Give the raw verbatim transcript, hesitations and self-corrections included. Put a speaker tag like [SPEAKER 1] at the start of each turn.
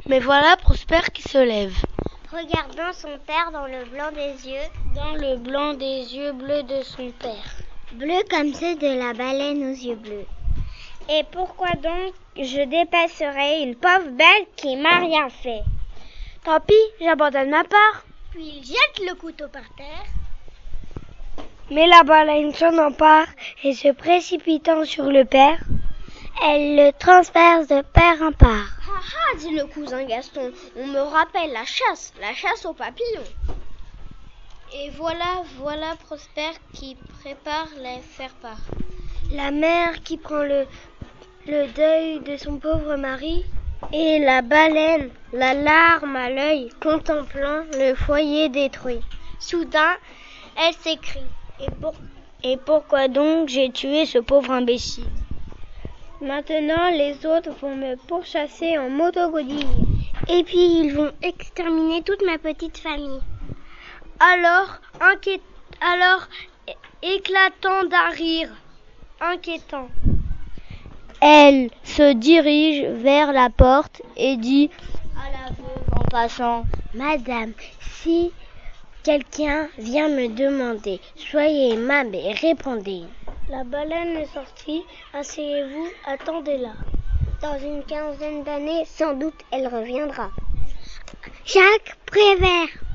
[SPEAKER 1] Mais voilà Prosper qui se lève,
[SPEAKER 2] regardant son père dans le blanc des yeux,
[SPEAKER 1] dans le blanc des yeux bleus de son père,
[SPEAKER 2] bleus comme ceux de la baleine aux yeux bleus. Et pourquoi donc je dépasserai une pauvre bête qui m'a rien fait?
[SPEAKER 1] Tant pis, j'abandonne ma part.
[SPEAKER 2] Puis il jette le couteau par terre.
[SPEAKER 1] Mais la baleine s'en empare et se précipitant sur le père, elle le transperce de part en part.
[SPEAKER 2] Ah ah, dit le cousin Gaston, on me rappelle la chasse, la chasse aux papillons.
[SPEAKER 1] Et voilà, voilà Prosper qui prépare les faire-part. La mère qui prend le, le deuil de son pauvre mari, et la baleine, la larme à l'œil, contemplant le foyer détruit.
[SPEAKER 2] Soudain, elle s'écrie.
[SPEAKER 1] Et, pour, et pourquoi donc j'ai tué ce pauvre imbécile? Maintenant, les autres vont me pourchasser en motogodille.
[SPEAKER 2] Et puis, ils vont exterminer toute ma petite famille.
[SPEAKER 1] Alors, inquiet... Alors, éclatant d'un rire, inquiétant, elle se dirige vers la porte et dit à la veuve en passant:
[SPEAKER 2] Madame, si quelqu'un vient me demander, soyez aimable et répondez.
[SPEAKER 1] La baleine est sortie, asseyez-vous, attendez-la.
[SPEAKER 2] Dans une quinzaine d'années, sans doute, elle reviendra. Jacques Prévert.